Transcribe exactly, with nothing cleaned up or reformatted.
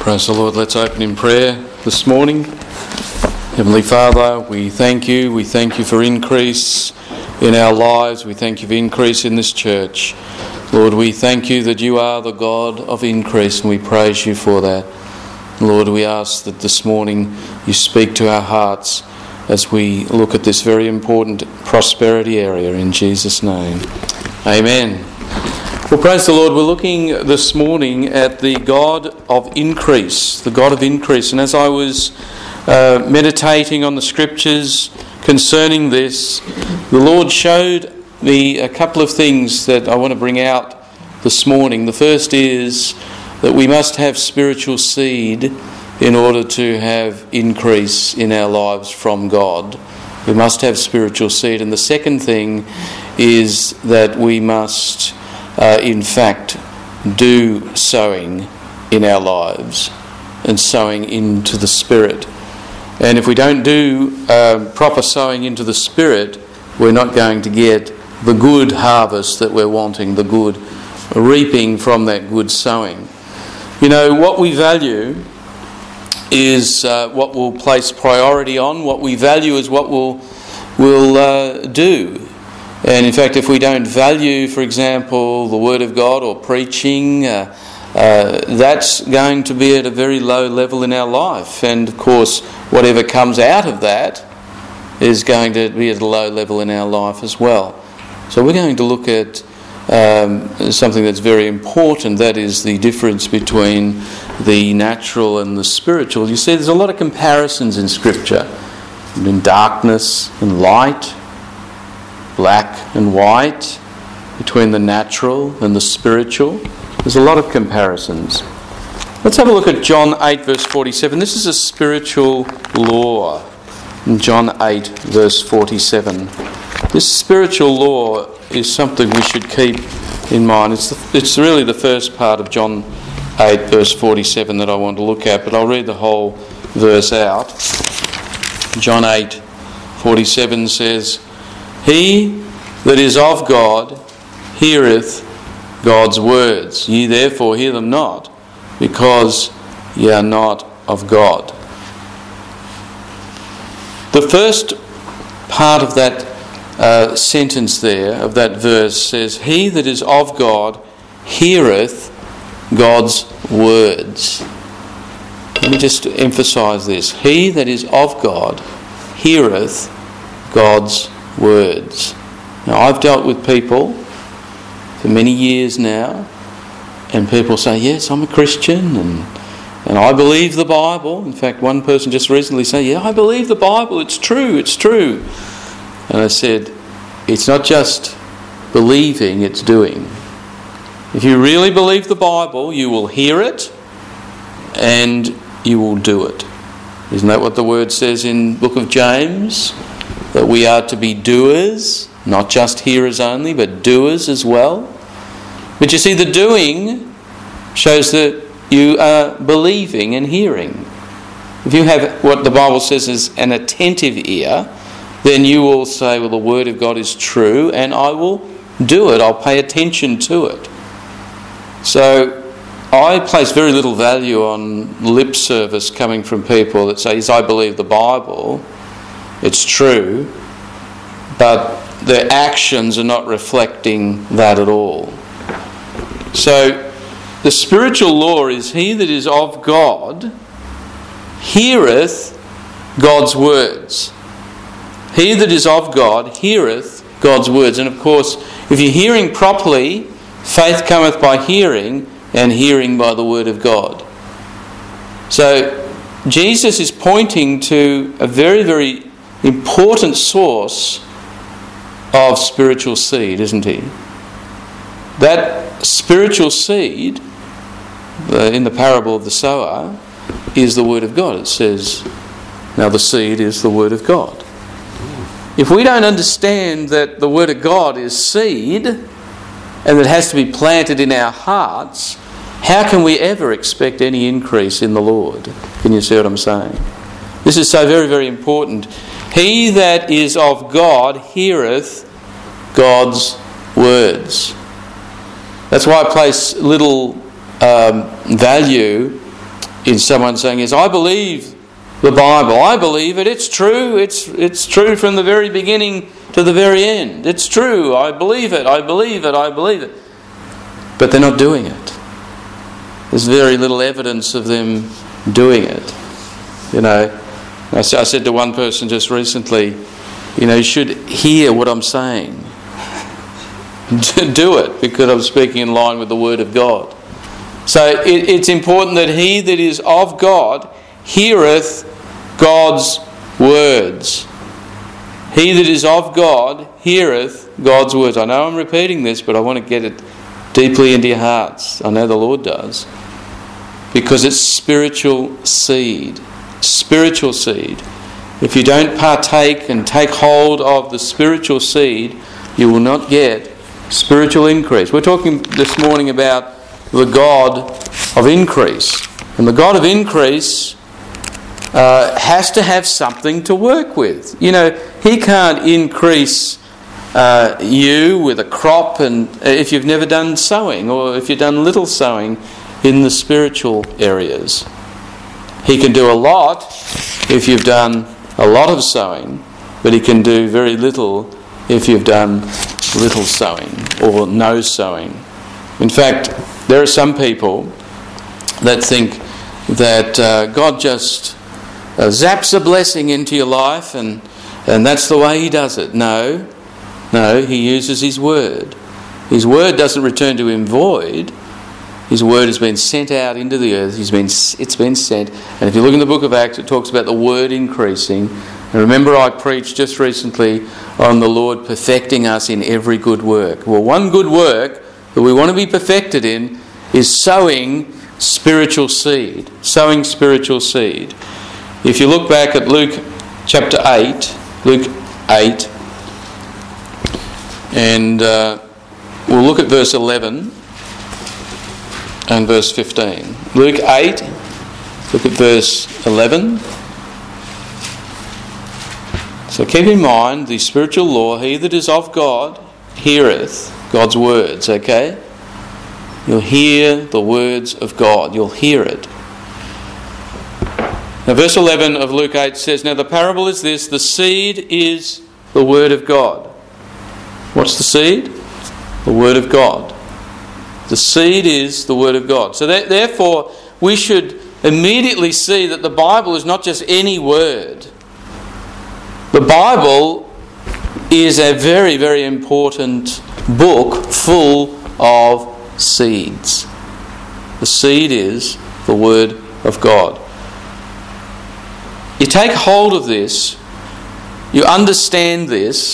Praise the Lord. Let's open in prayer this morning. Heavenly Father, we thank you. We thank you for increase in our lives. We thank you for increase in this church. Lord, we thank you that you are the God of increase, and we praise you for that. Lord, we ask that this morning you speak to our hearts as we look at this very important prosperity area in Jesus' name. Amen. Well, praise the Lord. We're looking this morning at the God of increase, the God of increase. And as I was uh, meditating on the scriptures concerning this, the Lord showed me a couple of things that I want to bring out this morning. The first is that we must have spiritual seed in order to have increase in our lives from God. We must have spiritual seed. And the second thing is that we must Uh, in fact, do sowing in our lives and sowing into the Spirit. And if we don't do uh, proper sowing into the Spirit, we're not going to get the good harvest that we're wanting, the good reaping from that good sowing. You know, what we value is uh, what we'll place priority on. What we value is what we'll, we'll uh, do. And in fact, if we don't value, for example, the Word of God or preaching, uh, uh, that's going to be at a very low level in our life. And of course, whatever comes out of that is going to be at a low level in our life as well. So we're going to look at um, something that's very important. That is the difference between the natural and the spiritual. You see, there's a lot of comparisons in Scripture between darkness and light, black and white, between the natural and the spiritual. There's a lot of comparisons. Let's have a look at John eight verse forty-seven. This is a spiritual law. In John eight verse forty-seven. This spiritual law is something we should keep in mind. It's, the, it's really the first part of John eight verse forty-seven that I want to look at, but I'll read the whole verse out. John eight forty-seven says, "He that is of God heareth God's words. Ye therefore hear them not, because ye are not of God." The first part of that uh, sentence there, of that verse, says, "He that is of God heareth God's words." Let me just emphasise this. He that is of God heareth God's words. Now, I've dealt with people for many years now, and people say, "Yes, I'm a Christian, and and I believe the Bible." In fact, one person just recently said, "Yeah, I believe the Bible. It's true. It's true." And I said, "It's not just believing; it's doing. If you really believe the Bible, you will hear it, and you will do it. Isn't that what the word says in the book of James? That we are to be doers, not just hearers only, but doers as well. But you see, the doing shows that you are believing and hearing. If you have what the Bible says is an attentive ear, then you will say, "Well, the Word of God is true, and I will do it. I'll pay attention to it." So I place very little value on lip service coming from people that say, "Yes, I believe the Bible. It's true," but their actions are not reflecting that at all. So the spiritual law is, "He that is of God heareth God's words." He that is of God heareth God's words. And of course, if you're hearing properly, faith cometh by hearing, and hearing by the word of God. So Jesus is pointing to a very, very important source of spiritual seed, isn't he? That spiritual seed, in the parable of the sower, is the Word of God. It says, now the seed is the Word of God. If we don't understand that the Word of God is seed, and that it has to be planted in our hearts, how can we ever expect any increase in the Lord? Can you see what I'm saying? This is so very, very important. He that is of God heareth God's words. That's why I place little um, value in someone saying is, I believe the Bible, I believe it, it's true, it's it's true from the very beginning to the very end. It's true, I believe it, I believe it, I believe it. But they're not doing it. There's very little evidence of them doing it. You know, I said to one person just recently, you know, you should hear what I'm saying. Do it, because I'm speaking in line with the Word of God. So it, it's important that he that is of God heareth God's words. He that is of God heareth God's words. I know I'm repeating this, but I want to get it deeply into your hearts. I know the Lord does. Because it's spiritual seed. Spiritual seed. If you don't partake and take hold of the spiritual seed, you will not get spiritual increase. We're talking this morning about the God of increase. And the God of increase uh, has to have something to work with. You know, He can't increase uh, you with a crop and if you've never done sowing, or if you've done little sowing in the spiritual areas. He can do a lot if you've done a lot of sowing, but He can do very little if you've done little sowing or no sowing. In fact, there are some people that think that uh, God just uh, zaps a blessing into your life and, and that's the way He does it. No, no, He uses His Word. His Word doesn't return to Him void. His Word has been sent out into the earth. He's been, it's been sent. And if you look in the book of Acts, it talks about the Word increasing. And remember, I preached just recently on the Lord perfecting us in every good work. Well, one good work that we want to be perfected in is sowing spiritual seed. Sowing spiritual seed. If you look back at Luke chapter eight, Luke eight, and uh, we'll look at verse eleven and verse fifteen. Luke eight, look at verse eleven. So keep in mind the spiritual law, he that is of God heareth God's words, okay? You'll hear the words of God. You'll hear it. Now verse eleven of Luke eight says, now the parable is this, the seed is the word of God. What's the seed? The word of God. The seed is the word of God. So that, therefore, we should immediately see that the Bible is not just any word. The Bible is a very, very important book full of seeds. The seed is the Word of God. You take hold of this, you understand this,